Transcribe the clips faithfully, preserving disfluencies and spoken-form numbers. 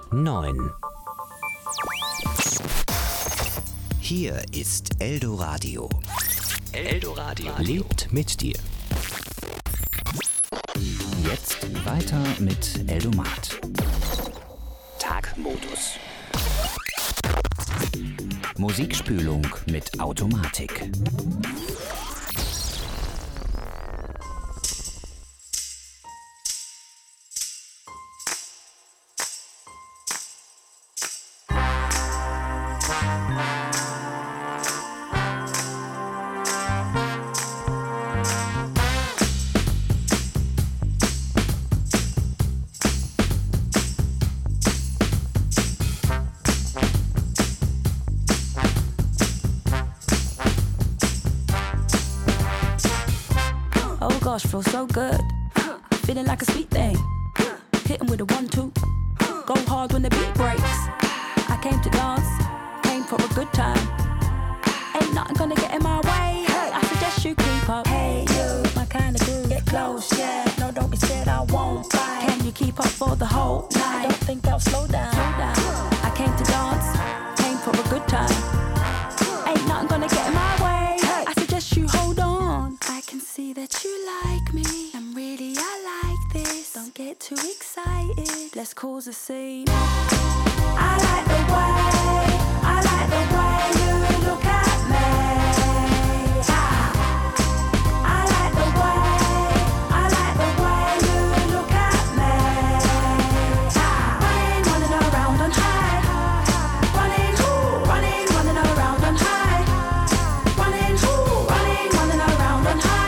neun. Hier ist Eldoradio. Eldoradio lebt mit dir. Jetzt weiter mit Eldomat. Tagmodus. Musikspülung mit Automatik. Feels so good, feeling like a sweet thing. Hit 'em with a one, two. Go hard when the beat breaks. I came to dance, came for a good time. Ain't nothing gonna get in my way. Hey, I suggest you keep up. Hey, you, my kind of groove. Get close, yeah. No, don't be scared, I won't bite. Can you keep up for the whole night? I don't think I'll slow down. Slow down. I came to dance, came for a good time. Ain't nothing gonna get in my way. Hey, I suggest you hold on. I can see that you like me, and really I like this. Don't get too excited, let's cause a scene. I like the way, I like the way you look at me. Ah. I like the way, I like the way you look at me. Ah. Running, running around on high. Running, ooh, running, running around on high. Running, ooh, running, running around on high.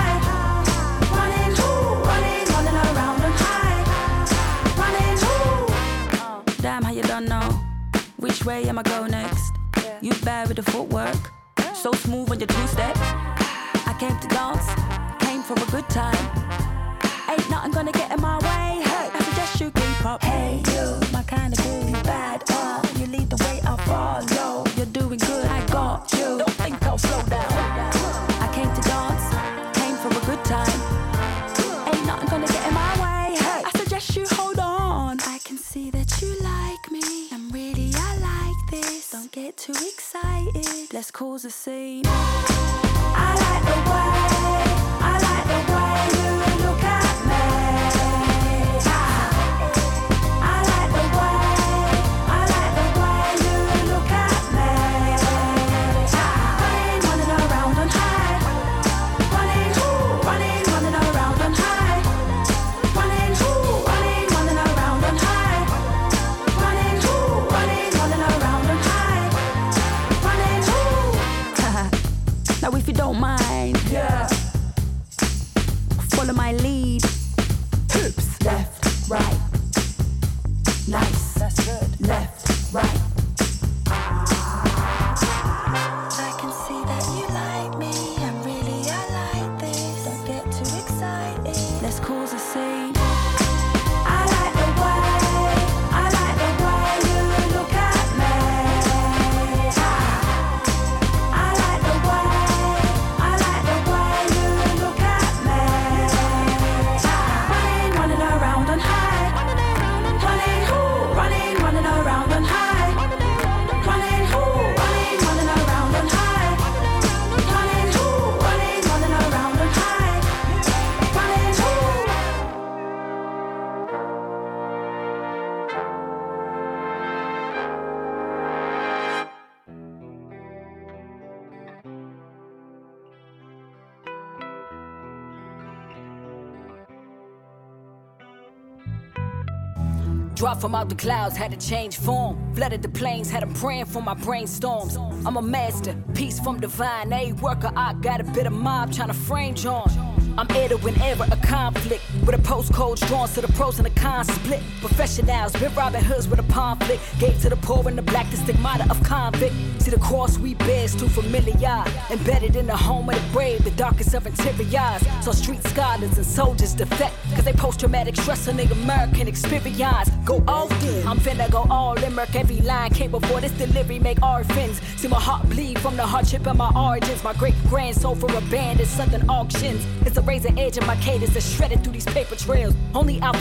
Which way am I go next? Yeah. You bad with the footwork, so smooth on your two-step. I came to dance, came for a good time. Ain't nothing gonna get in my way. Hey, I suggest you keep up. Hey, you, my kind of groove, you bad. Uh, you lead the way, I'll follow. You're doing good, I got you. Don't think I'll slow down. I came to dance, came for a good time. Ain't nothing gonna get in my way. Hey, I suggest you hold on. I can see that you like me. Really, I like this. Don't get too excited, let's cause a scene. I like the way, I like the way you look at me. Ah. I like the way, I like the way you look at me. Ah. Running, running around on high. Running, ooh, running, running around on high. Running, ooh, running, running around on high. Running, ooh. Now if you don't mind, yeah, follow my lead. Hoops, left, right. Nice, that's good. Left, right. I can see that you like me, and really I like this. Don't get too excited, let's cause a scene. I like the way, I like the way you look at me. Ah. I like the way, I like the way you look at me. Ah. Running, running around on high. Running, ooh, running, running around on high. Running, ooh, running, running around on high. Running, ooh, running, running around on high. Running, ooh. Dropped from out the clouds, had to change form. Flooded the plains, had them praying for my brainstorms. I'm a master, peace from divine. A worker, I got a bit of mob trying to frame John. I'm heir to whenever a conflict, with a postcode drawn so the pros and the cons split. Professionals, been Robin Hoods with a conflict. Gave to the poor and the black the stigmata of convict. See the cross we bear is too familiar. Embedded in the home of the brave, the darkest of interiors. So street scholars and soldiers defect, cause they post-traumatic stress on the American experience. Go all in, I'm finna go all in. Merc every line came before this delivery make orphans. See my heart bleed from the hardship of my origins. My great grand sold for abandoned southern auctions. It's a razor edge of my cadence that's shredded through these paper trails. Only alphabet boys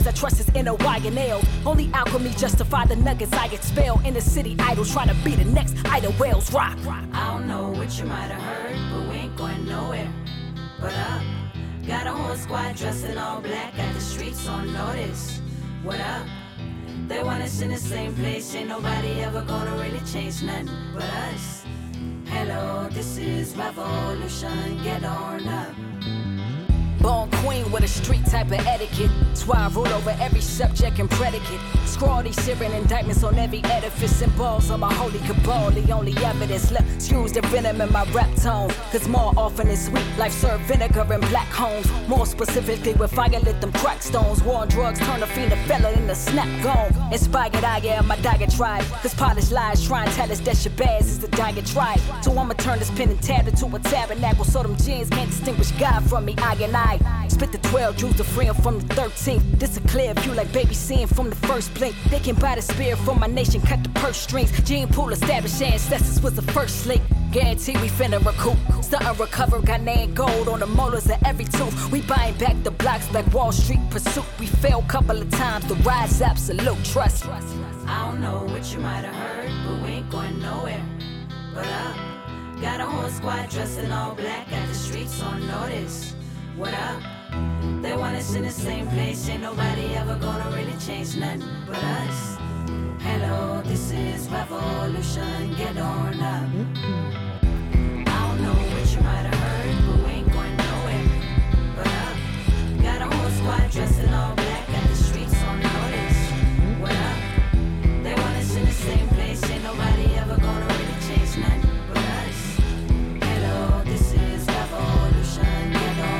I trust is inner Y and L. Only alchemy justify the nuggets I expel. In the city idol trying to be the next Ida Wells. Rock. I don't know what you might have heard, but we ain't going nowhere. But up, got a whole squad dressed in all black, got the streets on notice. What up? They want us in the same place, ain't nobody ever gonna really change nothing but us. Hello, this is revolution, get on up. Born queen with a street type of etiquette. That's why I rule over every subject and predicate. Scrawl these searing indictments on every edifice. And balls on my holy cabal. The only evidence left. Excuse the venom in my rap tone. Cause more often than sweet, life served vinegar in black homes. More specifically with fire lit them crack stones. War on drugs turn a fiend a fella in the snap gone. Inspired I am my diatribe. Cause polished lies try and tell us that Shabazz is the diatribe. So I'ma turn this pen and tab into a tabernacle. So them jeans can't distinguish God from me, I and I. Spit the twelve, drew the free from the thirteenth. This a clear view like baby seeing from the first blink. They can buy the spirit from my nation, cut the purse strings. Gene pool established ancestors was the first link. Guarantee we finna recoup. Startin' recover, got name gold on the molars of every tooth. We buying back the blocks like Wall Street pursuit. We failed couple of times, the rise absolute trust. I don't know what you might have heard, but we ain't going nowhere. But up, got a whole squad dressed in all black, got the streets on notice. What up? They want us in the same place, ain't nobody ever gonna really change nothing but us. Hello, this is revolution, get on up. I don't know what you might have heard, but we ain't going nowhere. But up, got a whole squad dressed in all black, got the streets on notice. What up? They want us in the same place, ain't nobody ever gonna really change nothing but us. Hello, this is revolution, get on.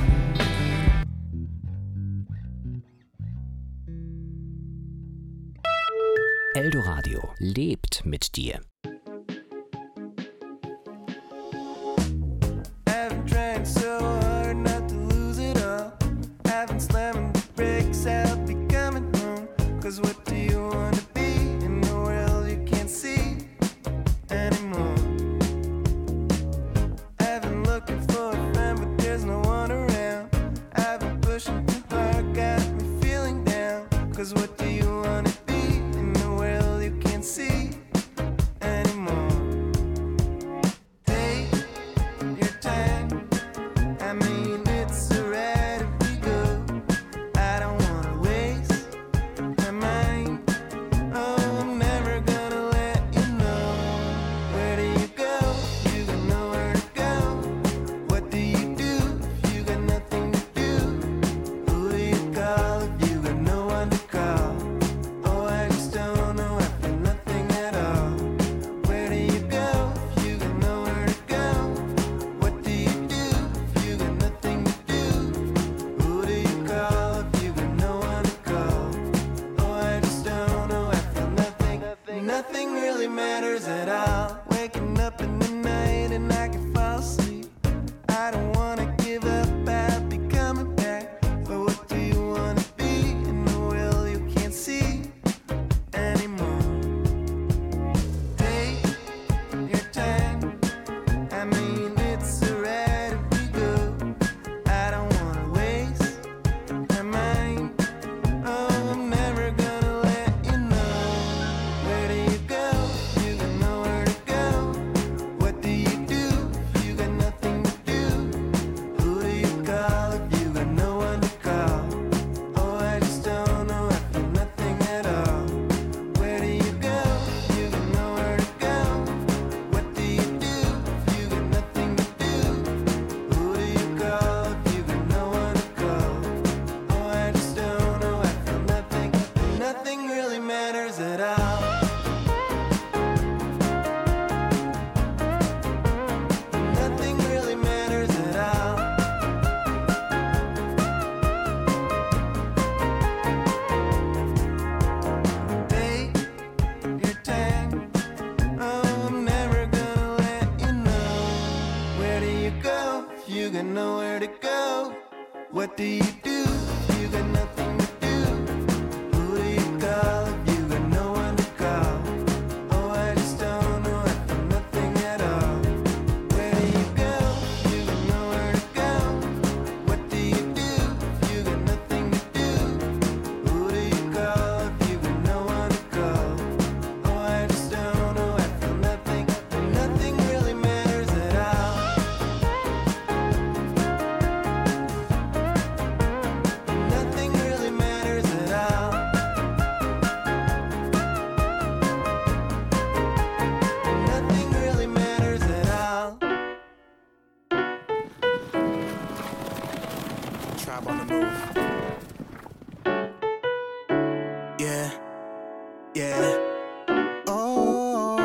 Eldoradio lebt mit dir. I've tried so hard not to lose it all. I've been slamming the brakes, I'll be coming home. Cause what do you want to be in the world you can't see anymore? I've been looking for a friend, but there's no one around. I've been pushing too hard, got me feeling down. Cause what do you want to be? See anymore. Take your time. I mean, it's alright if we go. I don't wanna waste my mind. Oh, I'm never gonna let you know. Where do you go? You got nowhere to go. What do you do if you got nothing to do? Who do you call if you got no one to call? Oh, I just don't know. Nothing really matters at all. Waking up in the night and I can fall asleep. I don't wanna give up, I'll be coming back. But what do you wanna be in the world you can't see anymore? Take your time. I mean, it's alright if we go. I don't wanna waste my mind. Oh, I'm never gonna let you know. Where do you go? You got nowhere to go. What do you do if you got nothing to do? Who do you call if you got no one to call? Oh, I just don't know. I feel nothing at all. Where do you go? You got nowhere to go. What do you do if you got nothing to do? Who do you call if you got no one to call? Oh, I just don't know. I feel nothing. Nothing really matters at all. Nothing really matters at all. Take your time. Oh, I'm never gonna let you know. Where do you go if you got nowhere to go? What do you do if you got nothing to do? Who do you call if you got no one to yeah. Oh,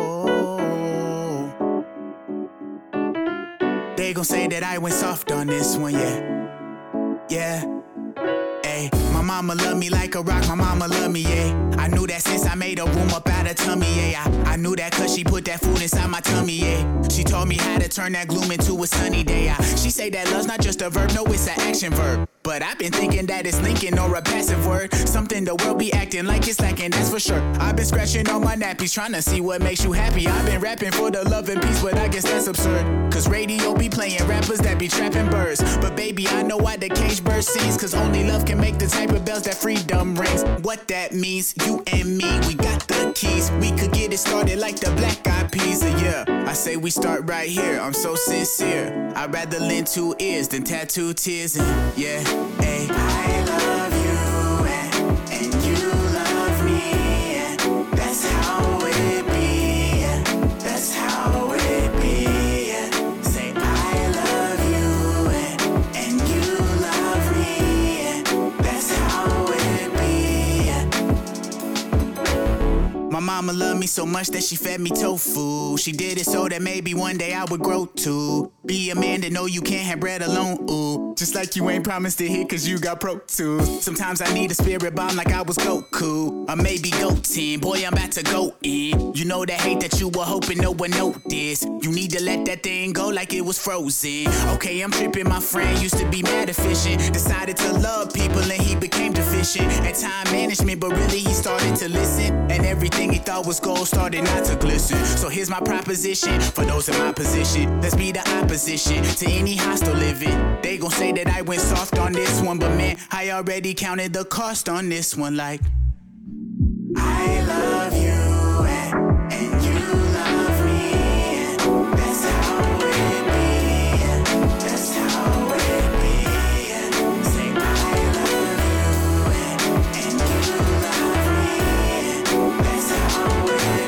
they gon' say that I went soft on this one, yeah, yeah. Ay, my mama love me like a rock, my mama love me, yeah. I knew that since I made a room up out of tummy, yeah. I, I knew that cause she put that food inside my tummy, yeah. She taught me how to turn that gloom into a sunny day. I, she say that love's not just a verb, no, it's an action verb. But I've been thinking that it's linking or a passive word. Something the world be acting like it's lacking, that's for sure. I've been scratching on my nappies, trying to see what makes you happy. I've been rapping for the love and peace, but I guess that's absurd. Cause radio be playing rappers that be trapping birds. But baby, I know why the cage bird sings. Cause only love can make the type of bells that freedom rings. What that means, you and me, we got the keys. We could get it started like the Black Eyed Peas. Yeah, I say we start right here, I'm so sincere. I'd rather lend two ears than tattoo tears. And yeah, hey, I love you and, and you love me, and that's how it be, that's how it be. Say I love you and, and you love me, and that's how it be. My mama loved me so much that she fed me tofu. She did it so that maybe one day I would grow to be a man that know you can't have bread alone, ooh. Just like you ain't promised to hit cause you got Pro Tools. Sometimes I need a spirit bomb like I was Goku. Or maybe Goten, boy I'm about to go in. You know that hate that you were hoping no one noticed. You need to let that thing go like it was frozen. Okay, I'm tripping, my friend used to be mad efficient. Decided to love people and he became deficient at time management, but really he started to listen. And everything he thought was gold started not to glisten. So here's my proposition for those in my position. Let's be the opposition to any hostile living. They gon' say that I went soft on this one, but man, I already counted the cost on this one. Like, I love you and, and you love me, and that's how it be, that's how it be. Say I love you and, and you love me, and that's how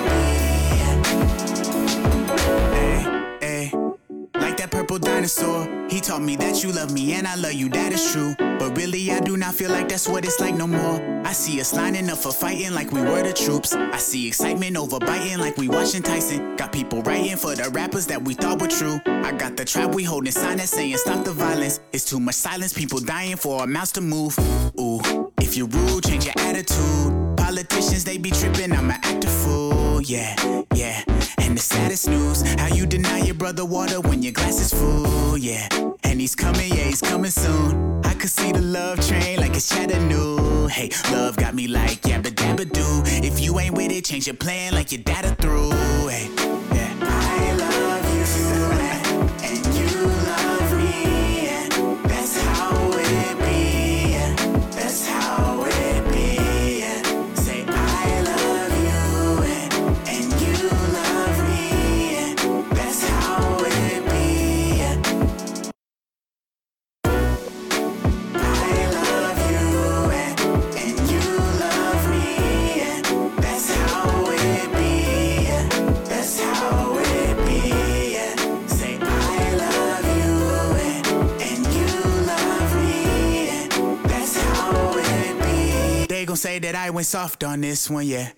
it be. Hey, hey, like that purple dinosaur. He taught me that you love me and I love you, that is true. But really I do not feel like that's what it's like no more. I see us lining up for fighting like we were the troops. I see excitement over biting like we watching Tyson. Got people writing for the rappers that we thought were true. I got the trap we holding sign that saying stop the violence. It's too much silence, people dying for our mouths to move. Ooh, if you're rude, change your attitude. Politicians, they be tripping, I'm an actor fool. Yeah, yeah. And the saddest news, how you deny your brother water when your glass is full, yeah. And he's coming, yeah, he's coming soon. I could see the love train like it's Chattanooga. Hey, love got me like yabba dabba doo. If you ain't with it, change your plan like your data through. Hey, yeah. I love you and you love me, and that's how it be, that's how it be. Say I love you and, and you love me, and that's how it be. I love you and, and you love me, and that's how it be, that's how it be. Say I love you and, and you love me, and that's how it be. They gon' say that I went soft on this one, yeah.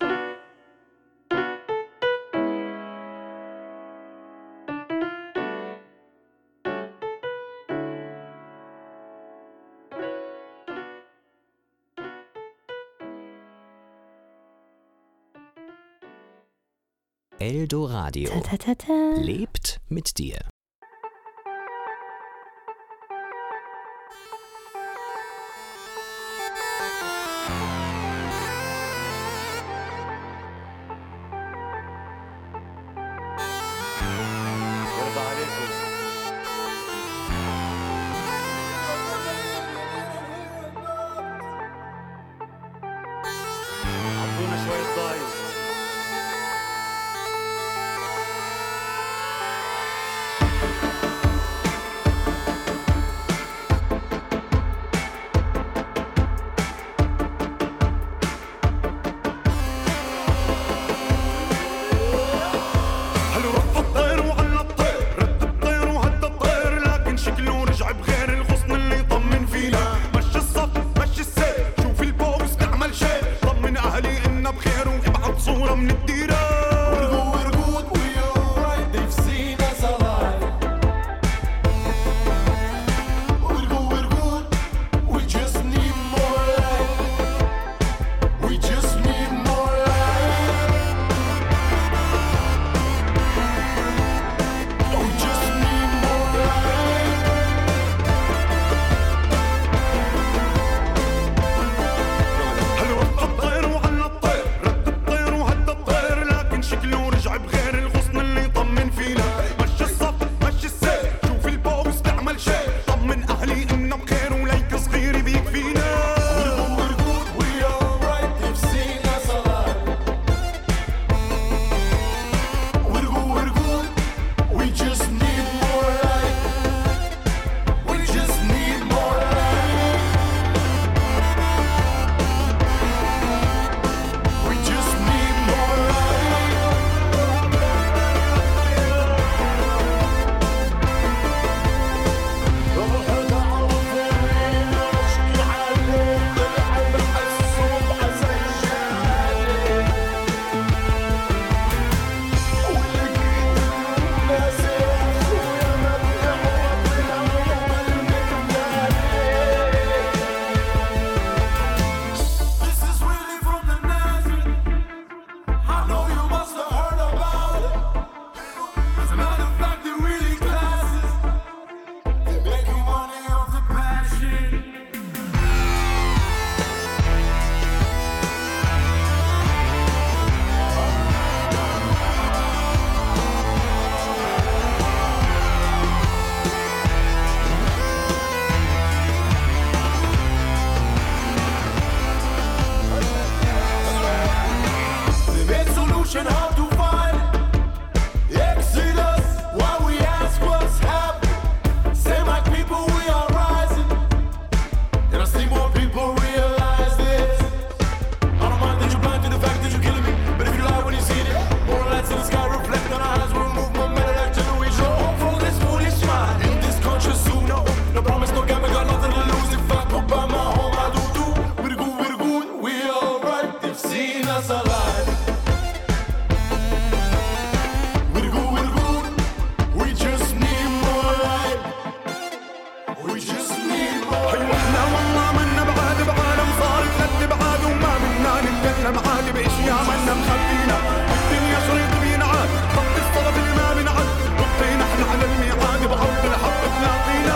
Eldoradio Ta, ta, ta, ta. lebt mit dir. عطونا شوية ضايع. هلو رفض الطير وعلى الطير، رد الطير وهد الطير، لكن شكله رجع بغير الغصن اللي يطمن فينا. مشي الصف مشي السير، شوف البوس نعمل شيء، طمن اهلي انه بخير. برا من الديرة. We're good, we're good, we're alright. They've seen us alive. We're good, we're good. We just need more light. We just need more light. We just need more light. هل وقت الطير وعلى الطير رد الطير وهدى الطير، لكن شكله رجع بغير الغصن اللي يطمن فينا. مشي الصف مشي السير، شوف البوس تعمل شيء، طمن أهلي إنه بخير وليك صغير بيكفينا. We're good, we're alright. They've seen us alive. We're good, we're good. We just need more light. We just need more light. We just need more light. روحنا عرفانين نشكي عليك، نلعب الصبح زي الجالي. ولقيت الناس يا أخويا ما بنعرفنا وبالمكلالي. This is really from the Nazareth. I know you must have heard about it. As a matter of fact, they're really classes. They're making money off the passion. They made solution how to find Exodus. Why we ask what's happening. Say my people, we are rising. And I see more people realize this. I don't mind that you're blind to the fact that you're killing me, but if you lie when you see it, more lights in the sky reflect on our eyes. We'll move momentum like generation. Hope for this foolish mind in this country soon. No, no promise, no game, I got nothing to lose. If I put by my home, I do do. We're good, we're good, we alright. They've seen us alive. We're good, we're good. We just need more light. We just need more أيوة احنا والله منا بعاد بعالم صار ثلاث بعاد، وما منا نتكلم عاد باشياء منا مخبينا. الدنيا شريط بينعاد، خط الصدف اللي ما بينعاد، وقتين احنا على الميعاد بعرض الحق تلاقينا.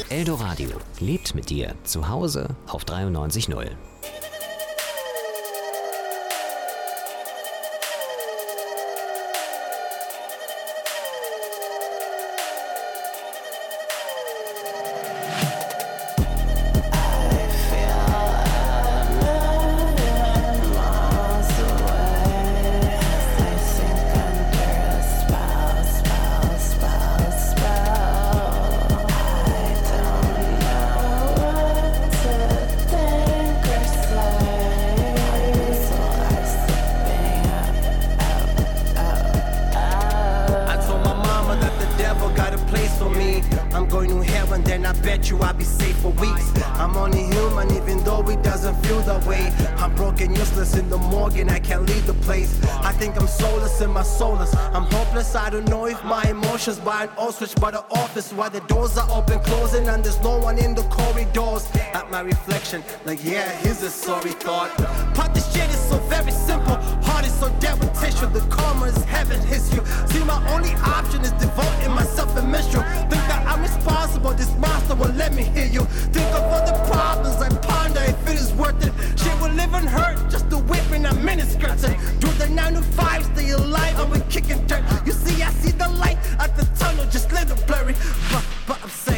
Eldoradio lebt mit dir zu Hause auf dreiundneunzig Komma null. I don't know if my emotions buy an ostrich by the office while the doors are open, closing, and there's no one in the corridors. At my reflection, like, yeah, here's a sorry thought. But this shit is so very simple, heart is so dead with tissue. The karma is heaven hits you. See, my only option is devoting myself and minstrel. Think that I'm responsible, this monster will let me hear you. Think of all the problems I ponder if it is worth it. Shit will live and hurt just to whip in a miniskirt. Do the nine to five, stay alive, and we kicking dirt. You see, I see the light at the tunnel, just little blurry. But, but I'm saying,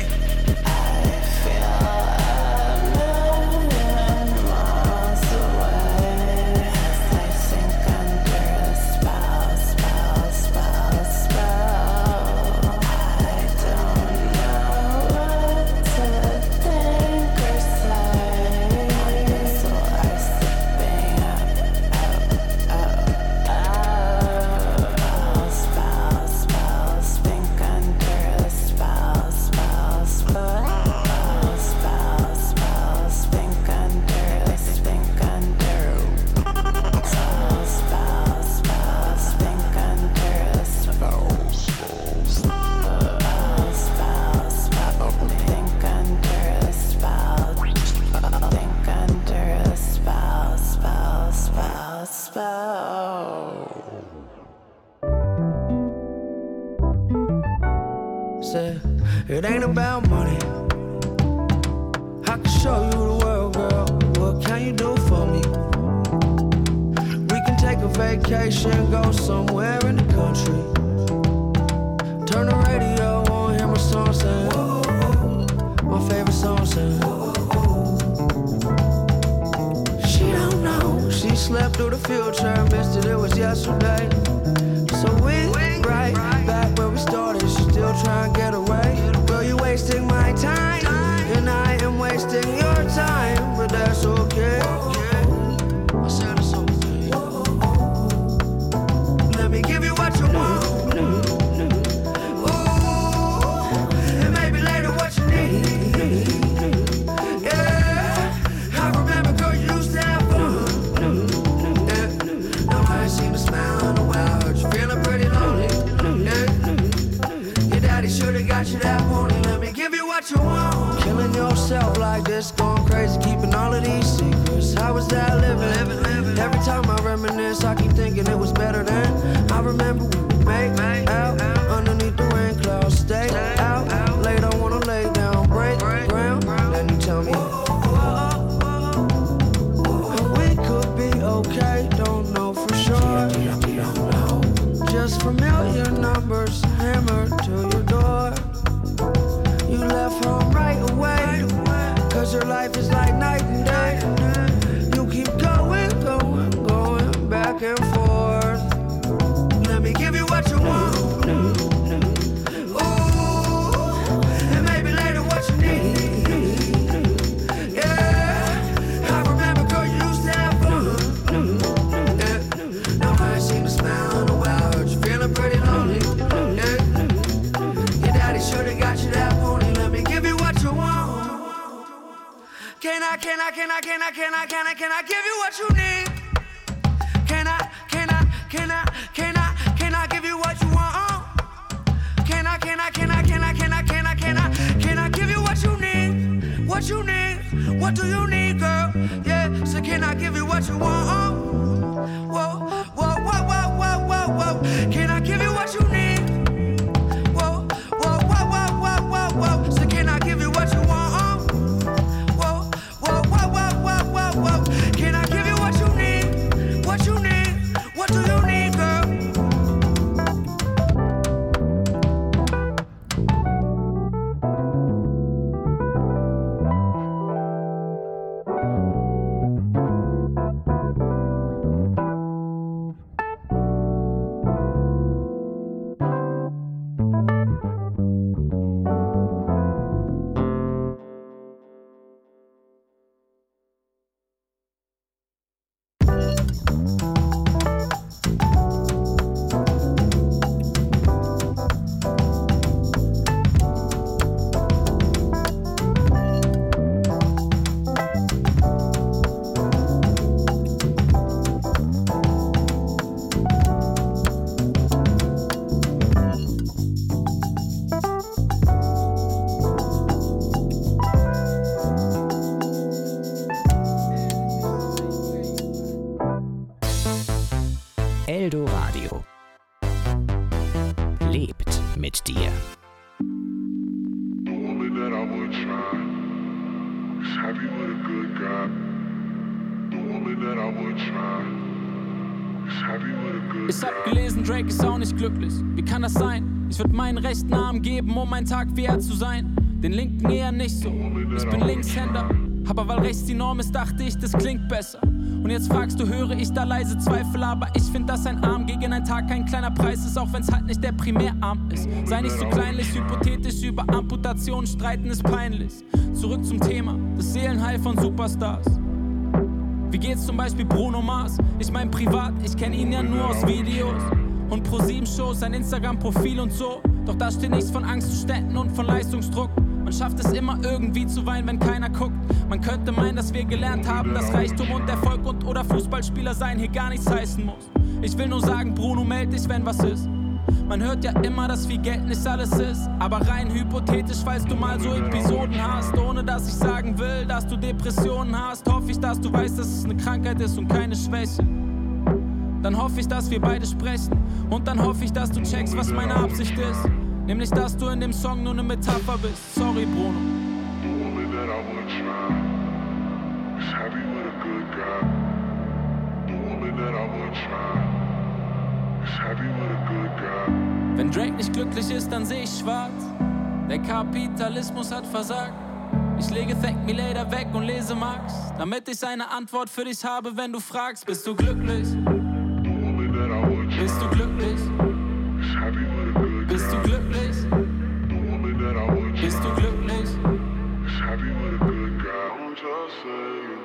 it ain't about money. I can show you the world, girl. What can you do for me? We can take a vacation, go somewhere in the country. Turn the radio on, hear my song sing. My favorite song sing. She don't know. She slept through the future, missed it, it was yesterday. So we right back where we started. She still trying to get away. Girl, you wasting my time, and I am wasting your time, but that's okay. I said it's okay. Let me give you what you want. Ooh, and maybe later what you need. Yeah, I remember, girl, you used to have fun. Yeah, now I ain't seen a smile in a while. Heard you feeling pretty lonely. Yeah, your daddy should've got you that morning. Let me give you what you want. Killing yourself like this, going crazy, keeping all of these secrets. How was that living? living, living. Every time I reminisce, I keep thinking it was better then. I remember we make out underneath the rain clouds. Stay out late, I wanna lay down, break ground. Then you tell me, and we could be okay, don't know for sure. Just familiar numbers hammered to your door. You left home right away, cause your life is like night and day. You keep going, going, going back and forth. Let me give you what you want. Ooh, and maybe later what you need. Yeah, I remember, girl, you used to have fun. Yeah, now I ain't seen a smile in a while. Heard you feeling pretty lonely. Yeah, your daddy should've got you that morning. Let me give you what you want. Can I, can I, can I, can I, can I, can I, can I give you what you need? Can I, can I, can I, can I, can I give you what you want? Can I, can I, can I, can I, can I, can I, can I, can I give you what you need? What you need? What do you need, girl? Yeah, so can I give you what you want? Whoa, whoa, whoa, whoa, whoa, whoa, whoa. Can I give you what you need? Whoa, whoa, whoa, whoa, whoa, whoa, whoa. So can I give you what you want? Radio. Lebt mit dir. The woman that I would try is happy with a good guy. The woman that I would try is happy with a good guy. Ich hab gelesen, Drake ist auch nicht glücklich. Wie kann das sein? Ich würd meinen rechten Arm geben, um einen Tag wie er zu sein. Den linken eher nicht so. Ich bin Linkshänder. Aber weil rechts die Norm ist, dachte ich, das klingt besser. Und jetzt fragst du, höre ich da leise Zweifel, aber ich find, dass ein Arm gegen einen Tag kein kleiner Preis ist, auch wenn's halt nicht der Primärarm ist. Sei nicht so kleinlich, hypothetisch über Amputationen streiten ist peinlich. Zurück zum Thema, das Seelenheil von Superstars. Wie geht's zum Beispiel Bruno Mars? Ich mein privat, ich kenn ihn ja nur aus Videos. Und Pro sieben Shows, sein Instagram-Profil und so. Doch da steht nichts von Angstzuständen und von Leistungsdruck. Man schafft es immer irgendwie zu weinen, wenn keiner guckt. Man könnte meinen, dass wir gelernt haben, dass Reichtum und Erfolg und oder Fußballspieler sein hier gar nichts heißen muss. Ich will nur sagen, Bruno, meld dich, wenn was ist. Man hört ja immer, dass viel Geld nicht alles ist. Aber rein hypothetisch, falls du mal so Episoden hast, ohne dass ich sagen will, dass du Depressionen hast, hoffe ich, dass du weißt, dass es eine Krankheit ist und keine Schwäche. Dann hoffe ich, dass wir beide sprechen. Und dann hoffe ich, dass du checkst, was meine Absicht ist. Nämlich, dass du in dem Song nur eine Metapher bist. Sorry, Bruno. The woman that I would try is happy with a good guy. The woman that I would try is happy with a good guy. Wenn Drake nicht glücklich ist, dann seh ich schwarz. Der Kapitalismus hat versagt. Ich lege Thank Me Later weg und lese Marx, damit ich eine Antwort für dich habe, wenn du fragst, bist du glücklich? The woman that I would try Bist du glücklich? is happy with a good guy. Bist du glücklich? The woman that I would Bist du try glücklich? is happy with a good guy. I'm just saying,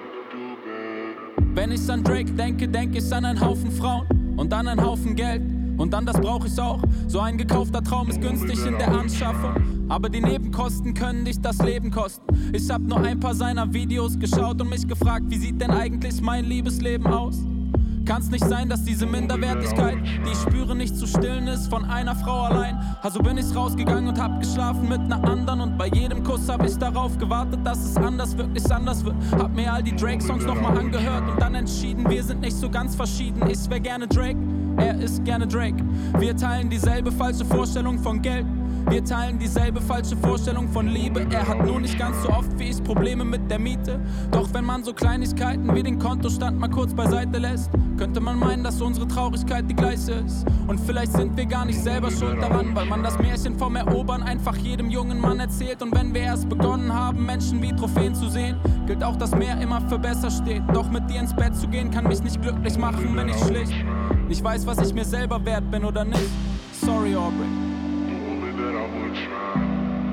do better. Wenn ich an Drake denke, denke ich an einen Haufen Frauen und an einen Haufen Geld. Und dann, das brauch ich auch. So ein gekaufter Traum ist günstig in der Anschaffung. Aber die Nebenkosten können dich das Leben kosten. Ich hab nur ein paar seiner Videos geschaut und mich gefragt, wie sieht denn eigentlich mein Liebesleben aus? Kann's nicht sein, dass diese Minderwertigkeit, die ich spüre, nicht zu stillen ist von einer Frau allein. Also bin ich rausgegangen und hab geschlafen mit einer anderen. Und bei jedem Kuss hab ich darauf gewartet, dass es anders, wirklich anders wird. Hab mir all die Drake-Songs nochmal angehört und dann entschieden, wir sind nicht so ganz verschieden. Ich wär gerne Drake, er ist gerne Drake. Wir teilen dieselbe falsche Vorstellung von Geld. Wir teilen dieselbe falsche Vorstellung von Liebe. Er hat nur nicht ganz so oft wie ich Probleme mit der Miete. Doch wenn man so Kleinigkeiten wie den Kontostand mal kurz beiseite lässt, könnte man meinen, dass unsere Traurigkeit die gleiche ist. Und vielleicht sind wir gar nicht selber schuld daran, weil man das Märchen vom Erobern einfach jedem jungen Mann erzählt. Und wenn wir erst begonnen haben, Menschen wie Trophäen zu sehen, gilt auch, dass mehr immer für besser steht. Doch mit dir ins Bett zu gehen, kann mich nicht glücklich machen, wenn ich schlicht nicht weiß, was ich mir selber wert bin oder nicht. Sorry, Aubrey. That I would try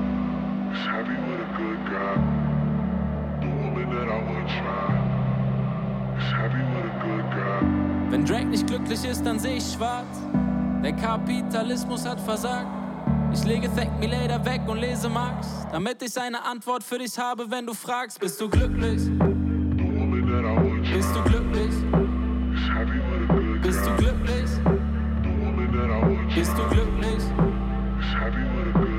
is happy with a good guy. The woman that I would try is happy with a good guy. Wenn Drake nicht glücklich ist, dann seh ich schwarz. Der Kapitalismus hat versagt. Ich lege Thank Me Later weg und lese Marx, damit ich eine Antwort für dich habe, wenn du fragst, bist du glücklich? The woman that I would try Bist du glücklich? is happy with a good Bist du guy. glücklich? The woman that I would Bist du try glücklich? is happy with a good guy.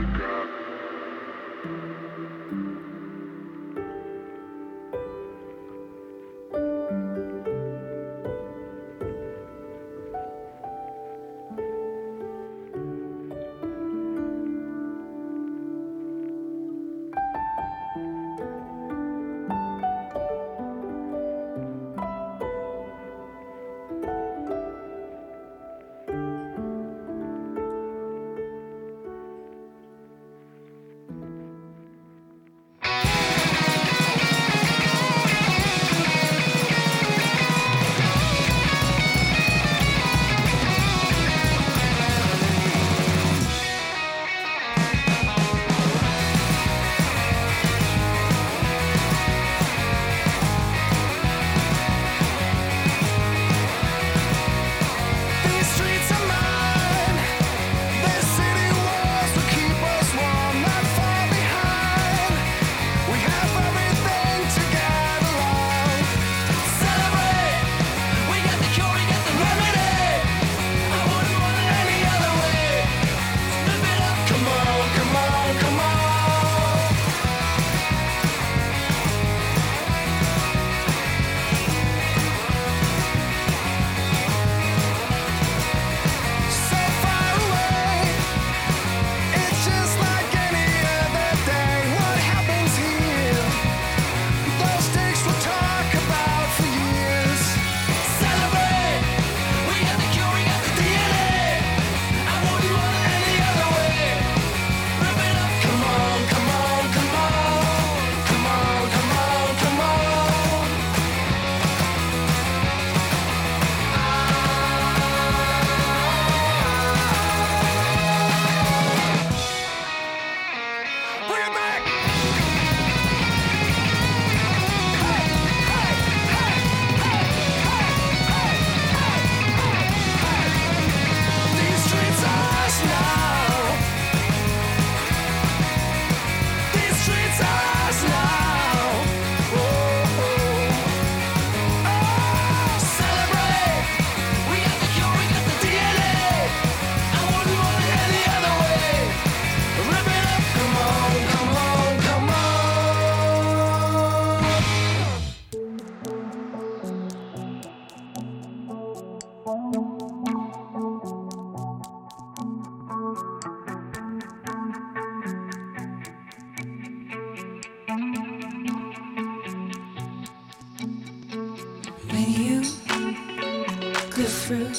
through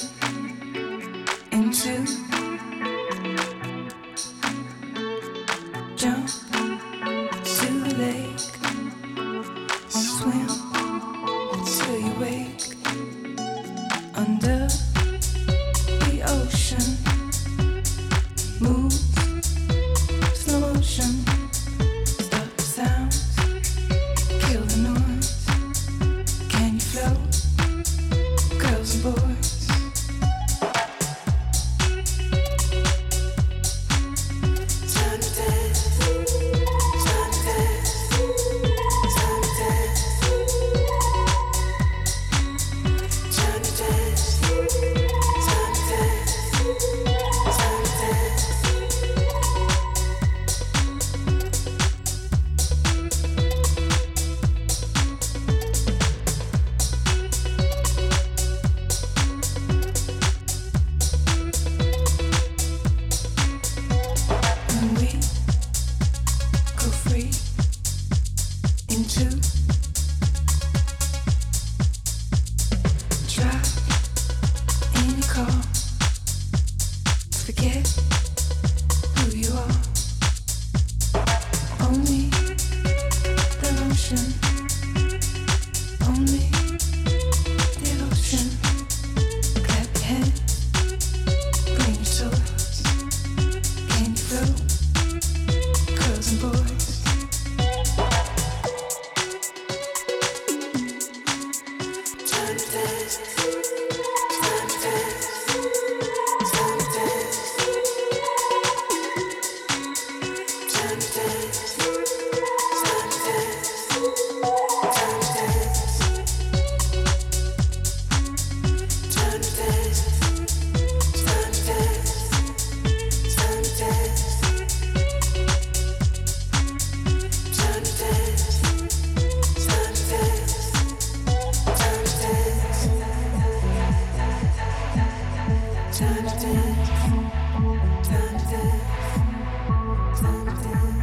into jump to the lake, swim until you wake under the ocean, move slow motion, stop the sounds, kill the noise. Can you float, girls and boys? Time to dance, time to dance, time to dance, time to dance, time to dance, time to dance. When we go free into drop in your car, forget who you are. Only the ocean, only the ocean. Clap your hands, bring your toys. Can you float, girls and boys? Time to dance, time to dance, time to dance, time to dance, time to dance, time to dance, time to dance, time to dance, time to dance, time to dance, time to dance, time to dance. Time to dance, time to dance, time to dance.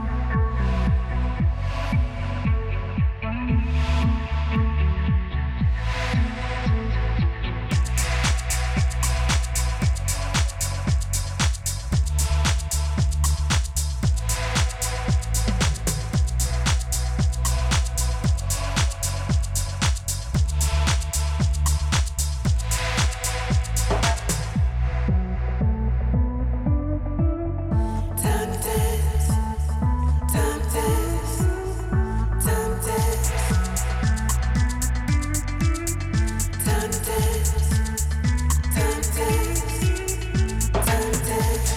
Time to dance, time to dance, time to dance, time to dance, time to dance, time to dance.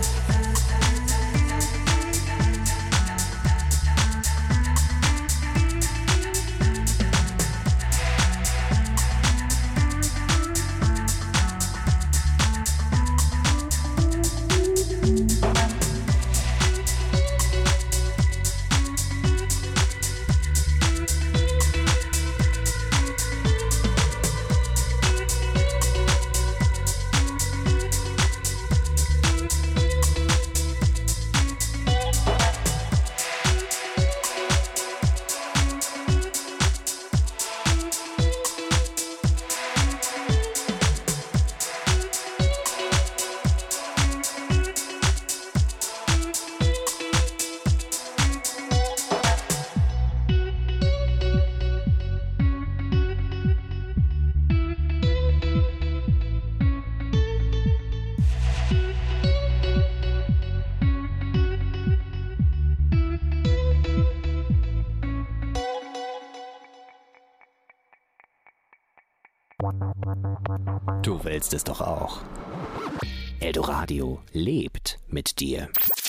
Du willst es doch auch. Eldoradio lebt mit dir.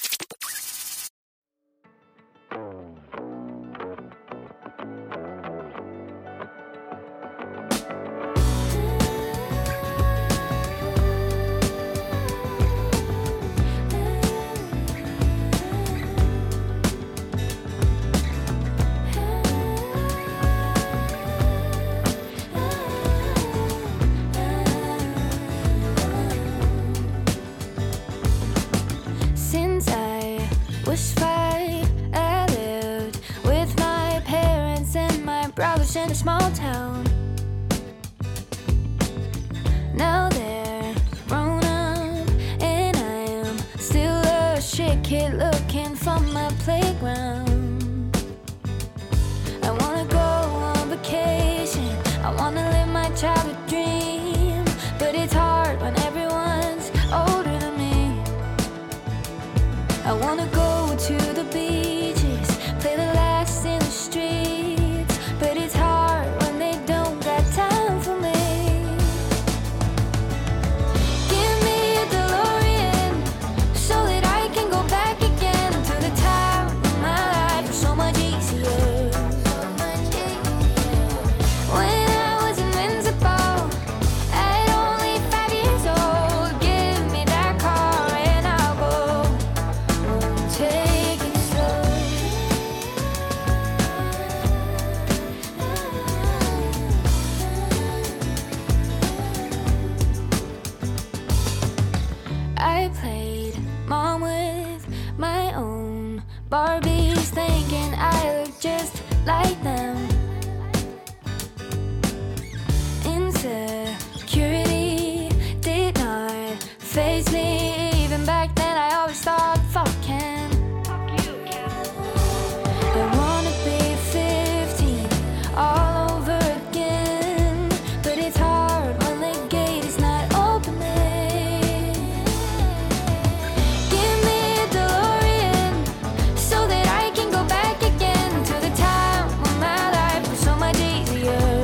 Since I was five, I lived with my parents and my brothers in a small town. kid looking from my playground. I wanna go on vacation, I wanna live my childhood dream, but it's hard when everyone's older than me. I wanna go to the beaches, play the laughs in the streets, but it's hard when they don't got time for me. Give me a DeLorean so that I can go back again to the time when my life was so much easier. When I was invincible at only five years old, give me that car and I'll go. Take it slow. I played mom with my own Barbies, thinking I look just like them. Insecurity did not faze me. Even back then I always thought, fuck Ken. I wanna be fifteen all over again, but it's hard when the gate is not opening. Give me a DeLorean so that I can go back again to the time when my life was so much easier.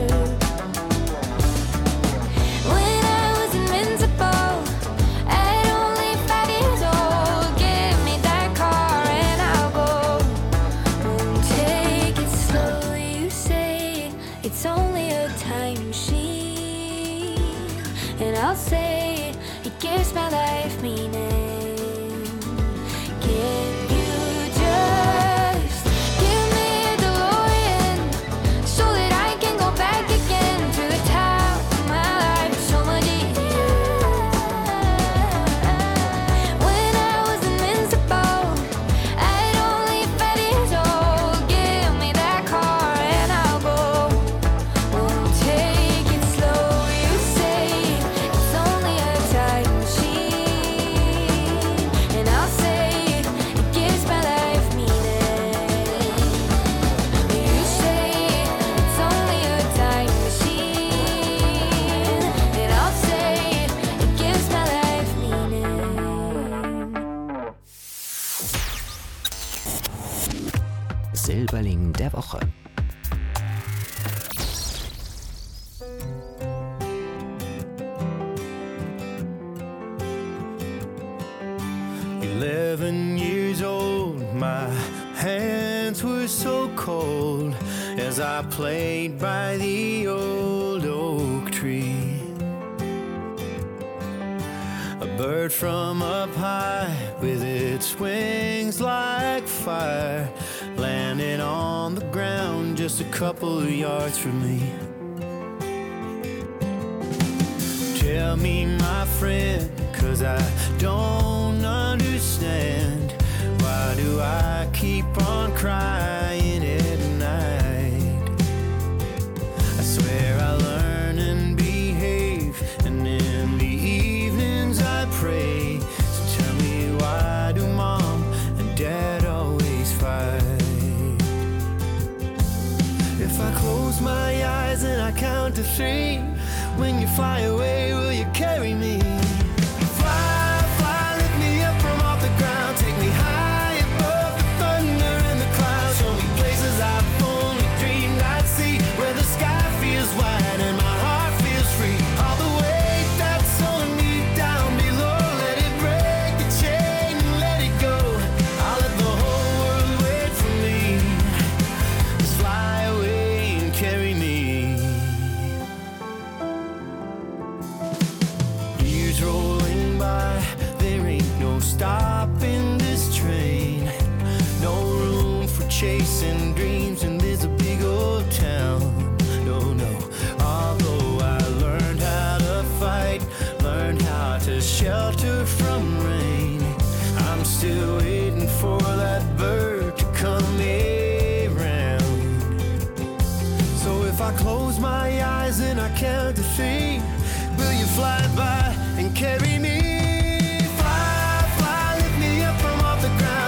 When I was invincible at only five years old, give me that car and I'll go. Won't take it slow, you say it's only a time machine, and I'll say it gives my life meaning. Can you just give me a DeLorean so that I can go back again to the time when my life was so much easier? When I was invincible at only five years old, give me that car and I'll go. Won't take it slow, you say it's only a time machine, and I'll say it gives my life meaning. You say it's only a time machine, and I'll say it gives my life meaning. Silberling der Woche. Eleven years old, my hands were so cold as I played by the old oak tree. A bird from up high with its wings like fire landed on the ground just a couple of yards from me. Tell me, my friend, 'cause I don't understand. Why do I keep on crying at night? I swear I learn and behave, and in the evenings I pray. So tell me, why do mom and dad always fight? If I close my eyes and I count to three, when you fly away, will you carry me? Fly, fly, lift me up from off the ground. Take me high above the thunder and the clouds. Show me places I've only dreamed I'd see, where the sky feels wide and my heart feels free. All the weight that's on me down below, let it break the chain and let it go. I'll let the whole world wait for me. Just fly away and carry me. Years rolling by, there ain't no stopping this train. No room for chasing dreams, and there's a big old town. No, no. Although I learned how to fight, learned how to shelter from rain, I'm still waiting for that bird to come around. So if I close my eyes and I count to three, will you fly by and carry me? Fly, fly, lift me up from off the ground.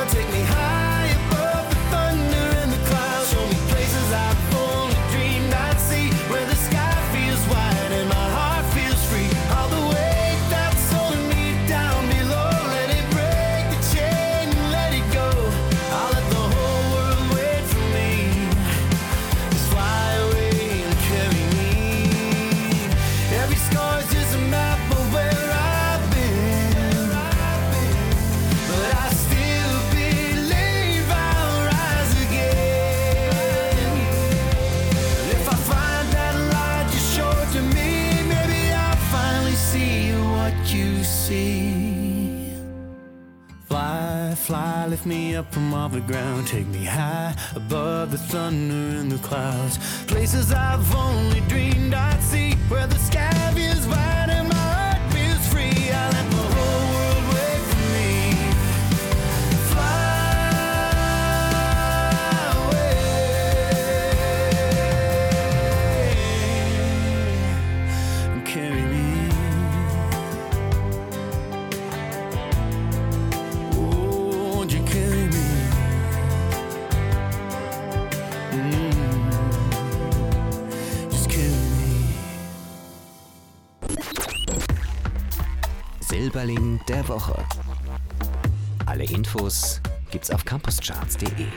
fly, lift me up from off the ground, take me high above the thunder and the clouds. Places I've only dreamed I'd see, where the sky feels wide and my heart feels free. I let the whole world wait for me. Fly away and carry me. Silberling der Woche. Alle Infos gibt's auf campuscharts punkt de.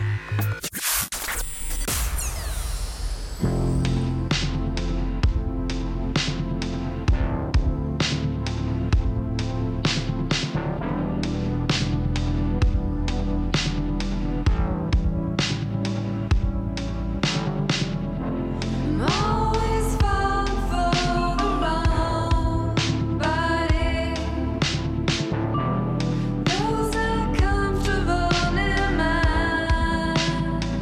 Those are comfortable in my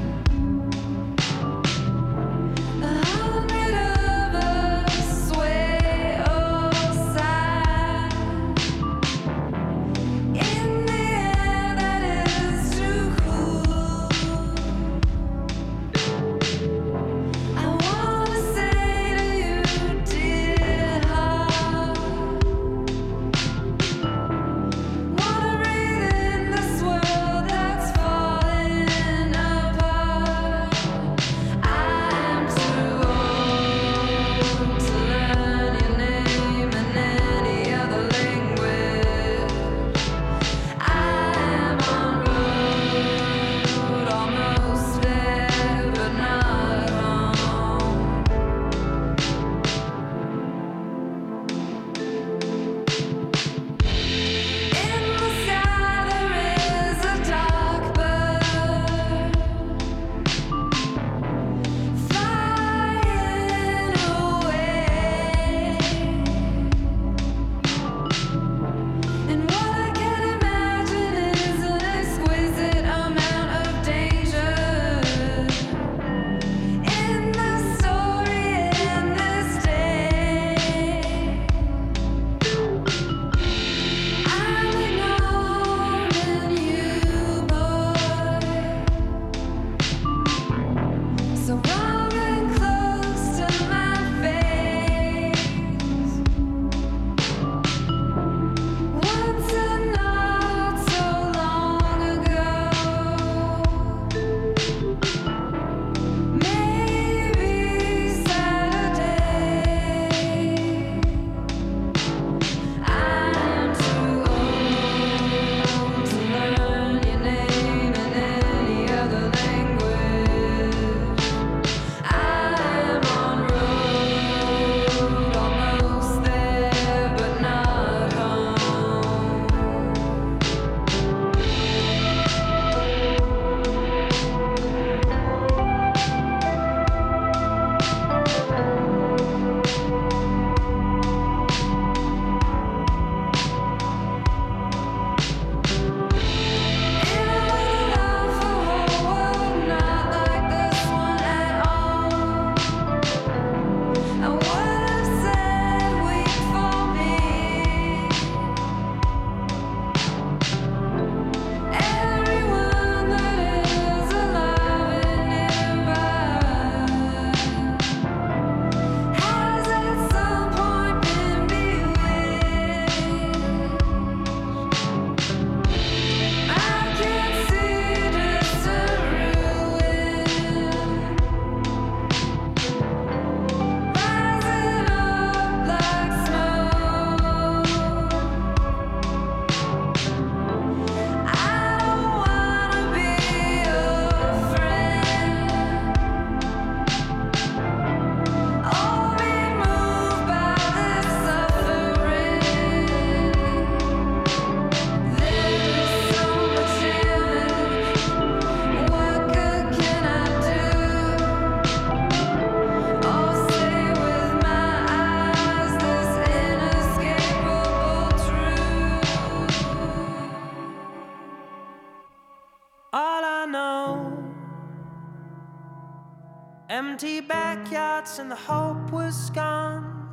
Empty backyards and the hope was gone.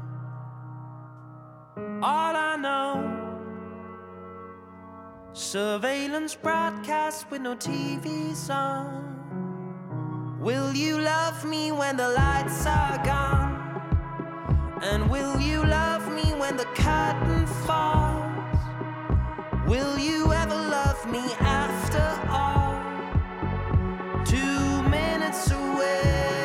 All I know, surveillance broadcasts with no T Vs on. Will you love me when the lights are gone? And will you love me when the curtain falls? Will you ever love me after all? Two minutes away.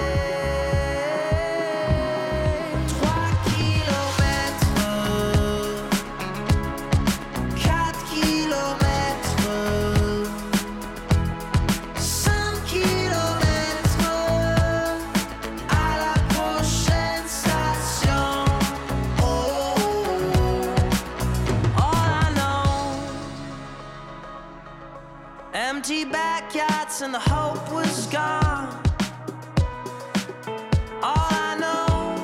Empty backyards and the hope was gone. All I know,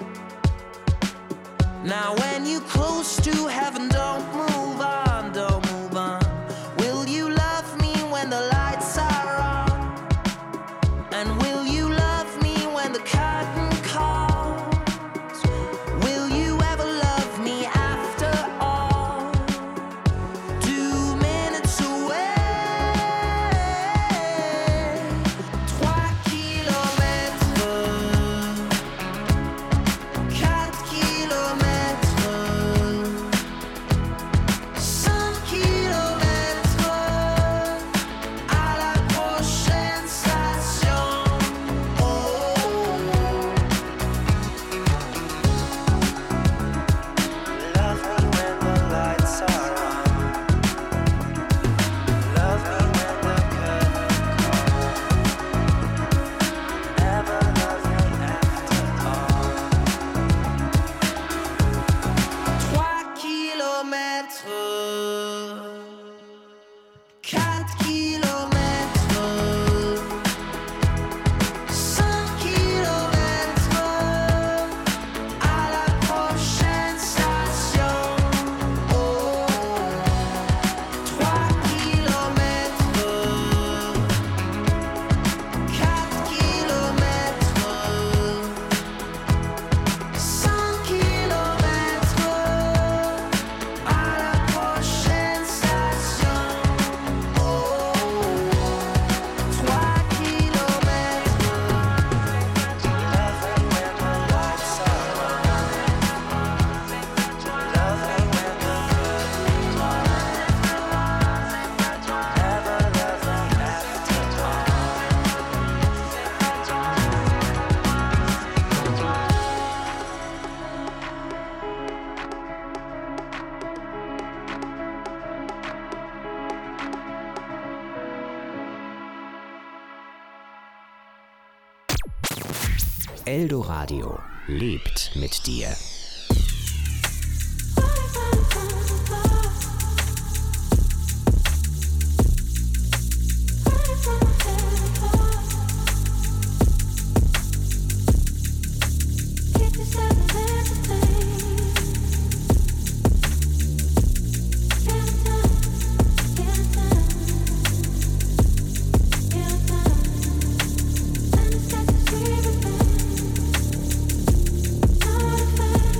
now when you close to heaven, don't move on, don't move on. Will you love me when the lights are on? And will you love me when the curtain calls? Will you ever love me after all? Two minutes away. Eldoradio lebt mit dir. Not a fan.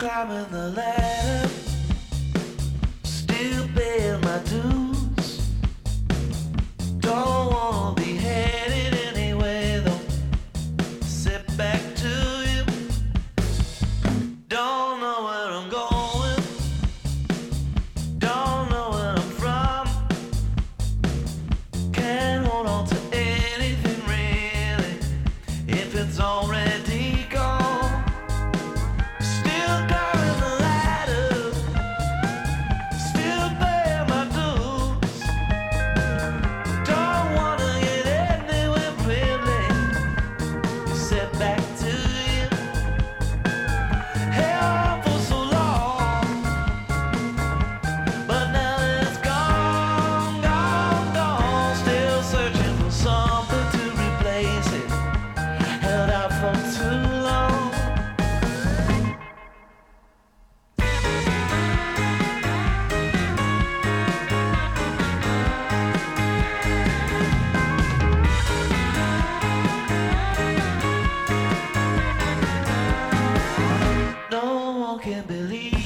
climbing the ladder, still paying my dues. Don't wanna be headed anyway though. Sit back to you. Don't know where I'm going. Don't know where I'm from. Can't hold on to anything really if it's already gone. Still climbing the ladder, still paying my dues. Don't wanna get anywhere really. Sit back to you. Held on for so long, but now it's gone, gone, gone. Still searching for something to replace it. Held out for too long. No one can believe